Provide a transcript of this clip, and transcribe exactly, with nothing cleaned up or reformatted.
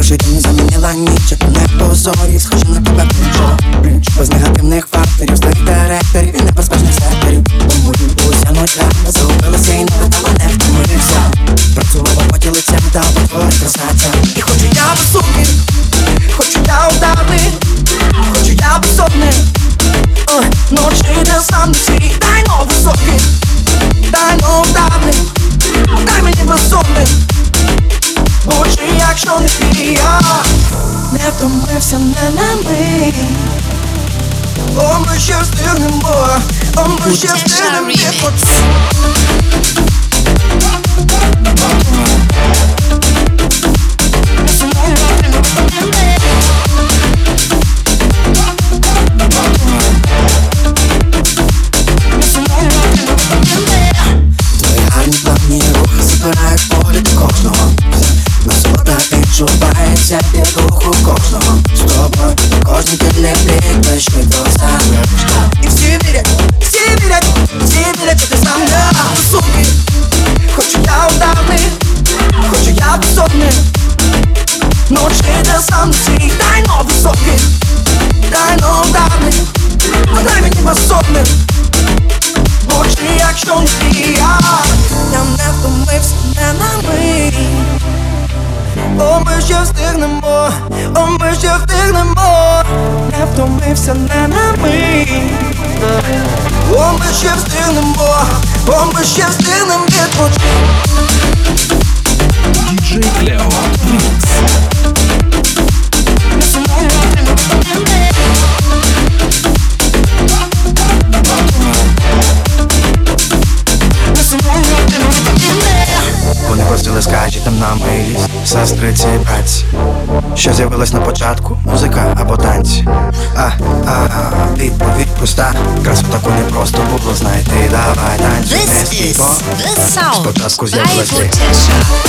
Хороший день замінила ніч, а то не позорі, схожі на тебе плечо. Без негативних факторів, злих директорів і небезпечних секторів. Тому уся нуля, загубилася і не видала, не втомився. Працювала поті лицем та потворить красавця. І хочу я високий, хочу я удавний, хочу я безсонний. Ночі де сам не свій, дай но високий, дай но удавний, дай мені безсонний. Очі, якщо не твій, я не втомився, не на мить. О, ми ще встигнемо, о, ми ще встигнемо відпочити. Твої гарні плавні рухи збирають погляд кожного. Насолода відчувається від руху кожного. З тобою кожен підліплік, швидко ставиш. І всі вірять, всі вірять, всі вірять, що ти сам не високий. Хочу я удавний, хочу я безсонний. Ночі де сам не свій, дай но високий, дай но удавний, дай мені безсонний. Очі, якщо не твій, я не втомився, не на мить. О, ми ще встигнемо, о, ми ще встигнемо. Не втомився, не на мить. О, ми ще встигнемо, о, ми ще встигнемо відпочити. Діджей Клео Ремікс. Вони просили, скажіть нам нам милість, сестриці і братці, що з'явилась на початку, музика або танці. А, а, а, відповідь проста, красу таку не просто було знайти. Давай танці, не стій, бо спочатку з'явилась ти.